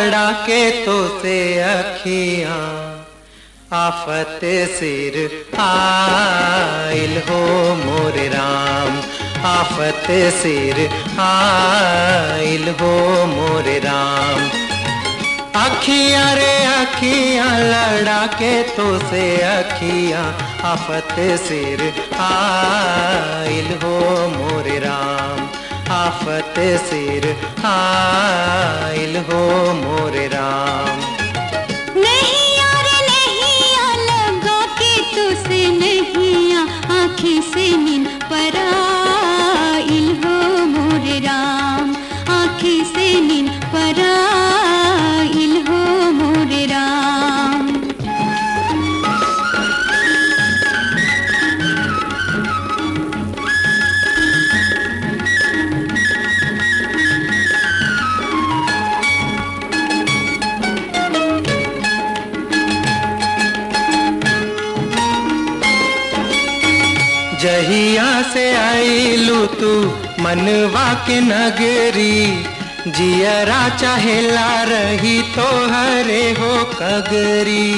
लड़ा के तो से अखियां आफत सिर आइल हो मोरे राम, आफत सिर आइल हो मोरे राम। अखियां रे अखियां लड़ा के तो से अखियां आफत सिर आइल हो मोरे राम, आफत सिर आइल हो मोरे राम। नहीं यार नहीं लगा के तुझसे नहीं आँखें से नींद पराइल हो मोरे राम, आँखें से नींद पराइल हो मोरे राम। जहिया से आइलू तू मनवा के नगरी, जियरा चाहेला रही तो हरे हो कगरी।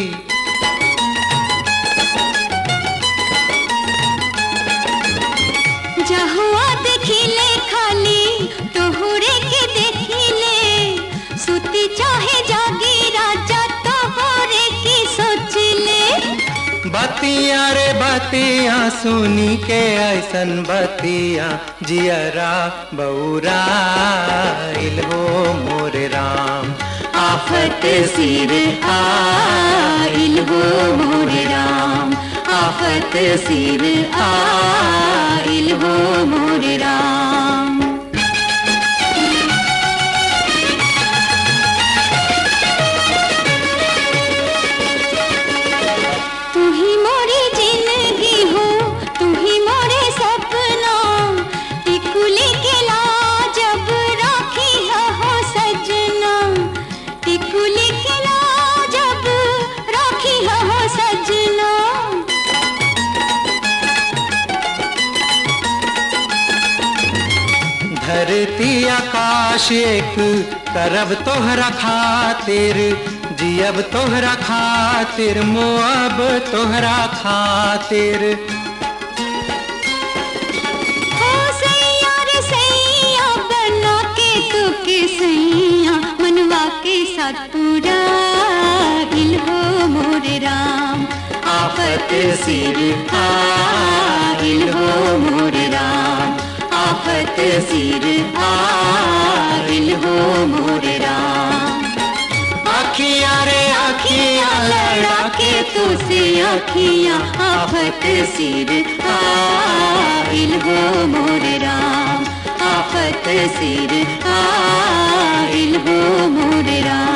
जहुआ देखिले खाली तोहरे के देखिले, सुती चाहे जागी राजा तोहरे की सोचले। बतिया रे बतिया सुनी के ऐसन बतिया जियरा बौराइल हो मोरे राम, आफत सिर आइल हो मोरे राम, आफत सिर आइल हो मोरे राम। तू ही मोरी जिंदगी हो, तू ही मोरे सपना, टिकुली के लाजब राखी हो सजना, टिकुली के लाजब राखी हो सजना। धरती आकाश एक करब तोहरा खातिर, जियब तोहरा खातिर, मोअब तोहरा खातिर। हो सैया रे सैया बना के तू के सैया, मनवा के साथ पूरा इल हो मोरे राम, आफत सिर आइल हो मोरे राम, आफत सिर आइल हो मोरे राम। अखियां रे अखियां लड़ा के तू से अखियां आफत सिर आइल हो मोरे राम, आफत सिर आइल हो मोरे राम।